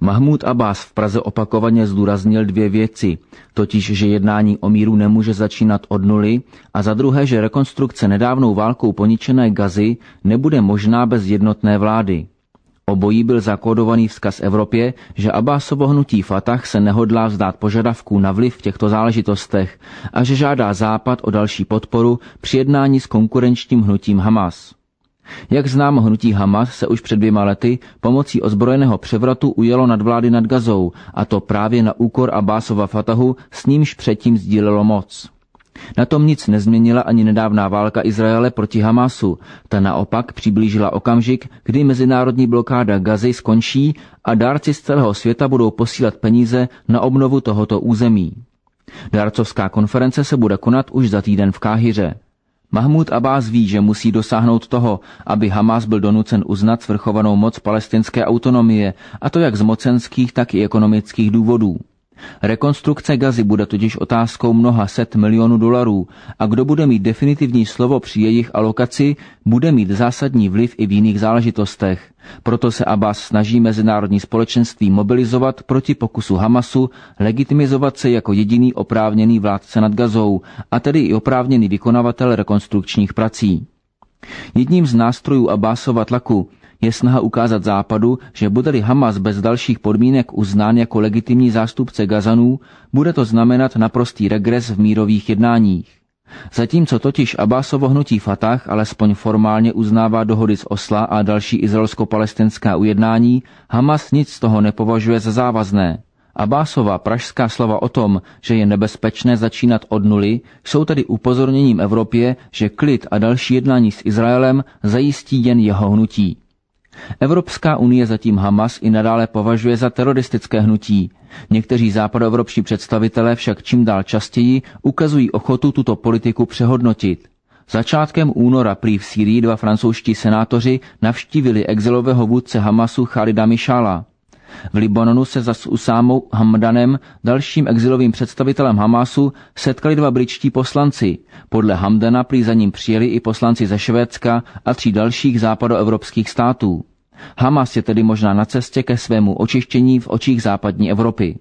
Mahmúd Abbás v Praze opakovaně zdůraznil dvě věci, totiž, že jednání o míru nemůže začínat od nuly a za druhé, že rekonstrukce nedávnou válkou poničené Gazy nebude možná bez jednotné vlády. Obojí byl zakódovaný vzkaz Evropě, že Abbásovo hnutí Fatah se nehodlá vzdát požadavků na vliv v těchto záležitostech a že žádá Západ o další podporu při jednání s konkurenčním hnutím Hamas. Jak známo, hnutí Hamas se už před 2 lety pomocí ozbrojeného převratu ujelo nadvlády nad Gazou, a to právě na úkor Abbásova Fatahu, s nímž předtím sdílelo moc. Na tom nic nezměnila ani nedávná válka Izraele proti Hamasu. Ta naopak přiblížila okamžik, kdy mezinárodní blokáda Gazy skončí a dárci z celého světa budou posílat peníze na obnovu tohoto území. Dárcovská konference se bude konat už za týden v Káhiře. Mahmúd Abbás ví, že musí dosáhnout toho, aby Hamas byl donucen uznat svrchovanou moc palestinské autonomie, a to jak z mocenských, tak i ekonomických důvodů. Rekonstrukce Gazy bude totiž otázkou mnoha set milionů dolarů a kdo bude mít definitivní slovo při jejich alokaci, bude mít zásadní vliv i v jiných záležitostech. Proto se Abbás snaží mezinárodní společenství mobilizovat proti pokusu Hamasu legitimizovat se jako jediný oprávněný vládce nad Gazou, a tedy i oprávněný vykonavatel rekonstrukčních prací. Jedním z nástrojů Abbásova tlaku je snaha ukázat Západu, že bude-li Hamas bez dalších podmínek uznán jako legitimní zástupce Gazanů, bude to znamenat naprostý regres v mírových jednáních. Zatímco totiž Abbásovo hnutí Fatah alespoň formálně uznává dohody z Osla a další izraelsko-palestinská ujednání, Hamas nic z toho nepovažuje za závazné. Abbásova pražská slova o tom, že je nebezpečné začínat od nuly, jsou tedy upozorněním Evropě, že klid a další jednání s Izraelem zajistí jen jeho hnutí. Evropská unie zatím Hamas i nadále považuje za teroristické hnutí. Někteří západoevropští představitelé však čím dál častěji ukazují ochotu tuto politiku přehodnotit. Začátkem února prý v Sýrii 2 francouzští senátoři navštívili exilového vůdce Hamasu Chalida Mišála. V Libanonu se s Usámou Hamdanem, dalším exilovým představitelem Hamasu, setkali 2 britští poslanci. Podle Hamdana prý za ním přijeli i poslanci ze Švédska a 3 dalších západoevropských států. Hamas je tedy možná na cestě ke svému očištění v očích západní Evropy.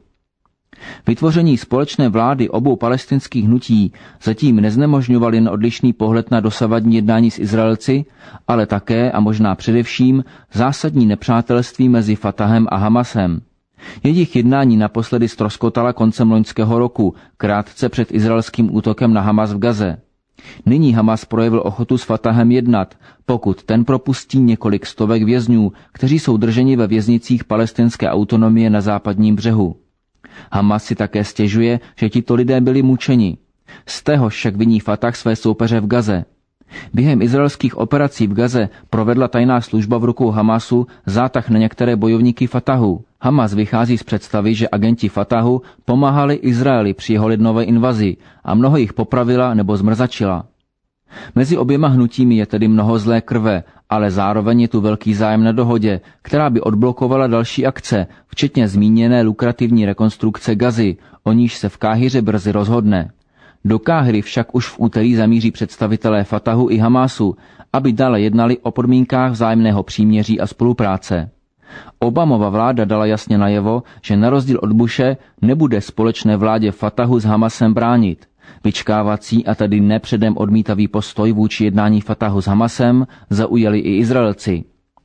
Vytvoření společné vlády obou palestinských hnutí zatím neznemožňoval jen odlišný pohled na dosavadní jednání s Izraelci, ale také a možná především zásadní nepřátelství mezi Fatahem a Hamasem. Jejich jednání naposledy ztroskotala koncem loňského roku, krátce před izraelským útokem na Hamas v Gaze. Nyní Hamas projevil ochotu s Fatahem jednat, pokud ten propustí několik stovek vězňů, kteří jsou drženi ve věznicích palestinské autonomie na západním břehu. Hamas si také stěžuje, že tito lidé byli mučeni. Z téhož však viní Fatah své soupeře v Gaze. Během izraelských operací v Gaze provedla tajná služba v rukou Hamasu zátah na některé bojovníky Fatahu. Hamas vychází z představy, že agenti Fatahu pomáhali Izraeli při jeho lednové invazi a mnoho jich popravila nebo zmrzačila. Mezi oběma hnutími je tedy mnoho zlé krve, ale zároveň je tu velký zájem na dohodě, která by odblokovala další akce, včetně zmíněné lukrativní rekonstrukce Gazy, o níž se v Káhiře brzy rozhodne. Do Káhiry však už v úterý zamíří představitelé Fatahu i Hamasu, aby dále jednali o podmínkách vzájemného příměří a spolupráce. Obamova vláda dala jasně najevo, že na rozdíl od Bushe nebude společné vládě Fatahu s Hamasem bránit. Vyčkávací a tedy nepředem odmítavý postoj vůči jednání Fatahu s Hamasem zaujali i Izraelci.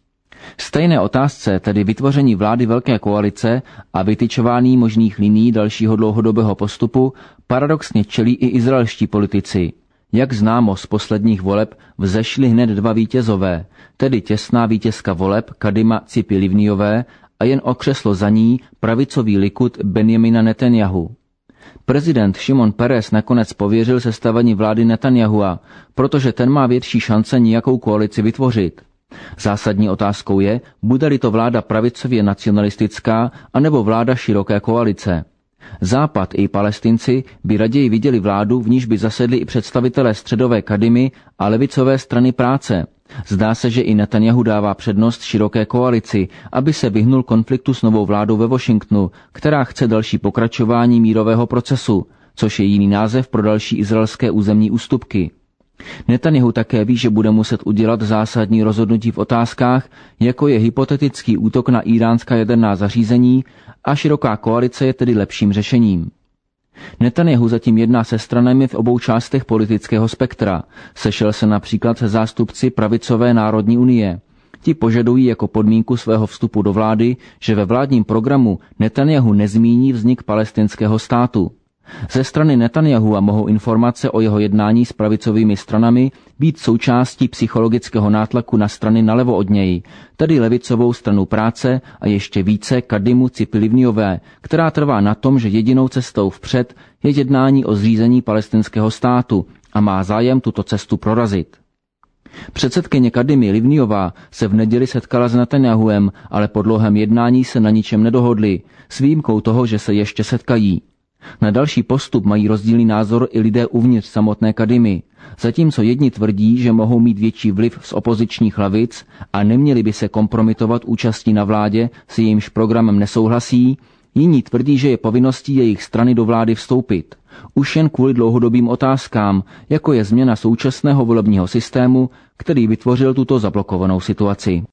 Stejné otázce, tedy vytvoření vlády velké koalice a vytyčování možných linií dalšího dlouhodobého postupu, paradoxně čelí i izraelští politici. Jak známo z posledních voleb, vzešli hned 2 vítězové, tedy těsná vítězka voleb Kadima Tzipi Livniové a jen o křeslo za ní pravicový Likud Benjamina Netanjahu. Prezident Šimon Peres nakonec pověřil sestavení vlády Netanjahua, protože ten má větší šance nějakou koalici vytvořit. Zásadní otázkou je, bude-li to vláda pravicově nacionalistická anebo vláda široké koalice. Západ i Palestinci by raději viděli vládu, v níž by zasedli i představitelé středové Kadimy a levicové strany práce. Zdá se, že i Netanjahu dává přednost široké koalici, aby se vyhnul konfliktu s novou vládou ve Washingtonu, která chce další pokračování mírového procesu, což je jiný název pro další izraelské územní ústupky. Netanjahu také ví, že bude muset udělat zásadní rozhodnutí v otázkách, jako je hypotetický útok na iránská jaderná zařízení, a široká koalice je tedy lepším řešením. Netanjahu zatím jedná se stranami v obou částech politického spektra. Sešel se například se zástupci pravicové Národní unie. Ti požadují jako podmínku svého vstupu do vlády, že ve vládním programu Netanjahu nezmíní vznik palestinského státu. Ze strany Netanjahua mohou informace o jeho jednání s pravicovými stranami být součástí psychologického nátlaku na strany nalevo od něj, tedy levicovou stranu práce a ještě více Kadimu Tzipi Livniové, která trvá na tom, že jedinou cestou vpřed je jednání o zřízení palestinského státu a má zájem tuto cestu prorazit. Předsedkyně Kadimy Livniová se v neděli setkala s Netanjahuem, ale po dlouhém jednání se na ničem nedohodli, s výjimkou toho, že se ještě setkají. Na další postup mají rozdílný názor i lidé uvnitř samotné Kadimy. Zatímco jedni tvrdí, že mohou mít větší vliv z opozičních lavic a neměli by se kompromitovat účastí na vládě, s jejímž programem nesouhlasí, jiní tvrdí, že je povinností jejich strany do vlády vstoupit. Už jen kvůli dlouhodobým otázkám, jako je změna současného volebního systému, který vytvořil tuto zablokovanou situaci.